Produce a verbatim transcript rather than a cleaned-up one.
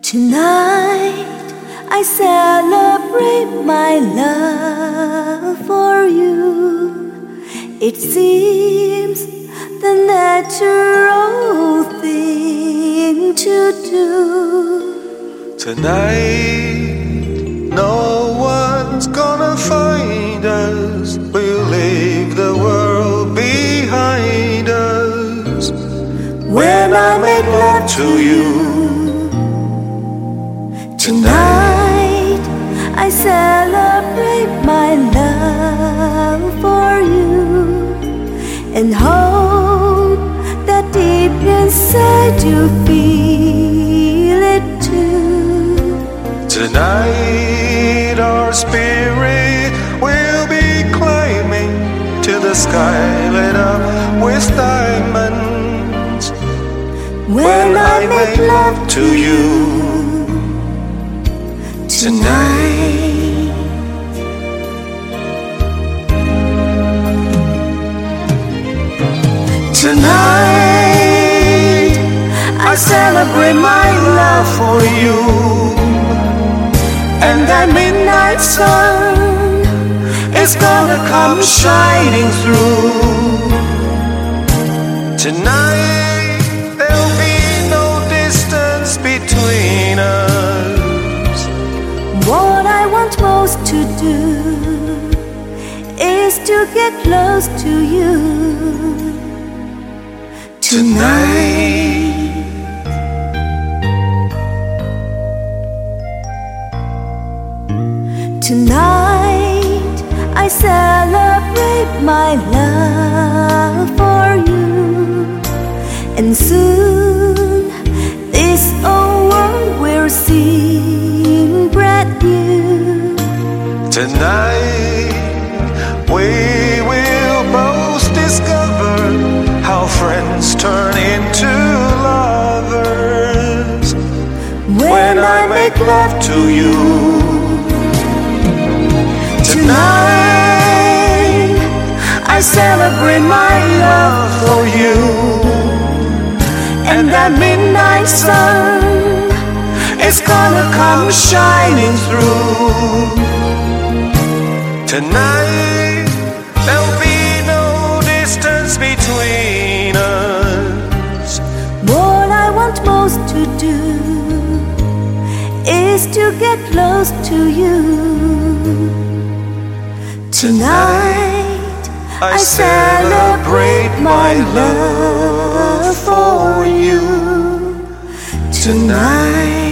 Tonight I celebrate my love for you. It seems the natural thing to do. Tonight no one's gonna find us. We'll leave the world behind us. When I make love to you. Tonight I celebrate my love for you and hope that deep inside you feel it too. Tonight our spirit will be climbing to the sky lit up with diamonds. When I make love to you. Tonight, tonight, I celebrate my love for you, and that midnight sun is gonna come shining through. Tonight, there'll be no distance between us. What I want most to do is to get close to you tonight. Tonight I celebrate my love for you, and soon this old world will seem brand new. Tonight we will both discover how friends turn into lovers. When I make love to you. Tonight I celebrate my love for you, and that midnight sun is gonna come shining through. Tonight there'll be no distance between us. What I want most to do is to get close to you tonight. I celebrate my love for you tonight.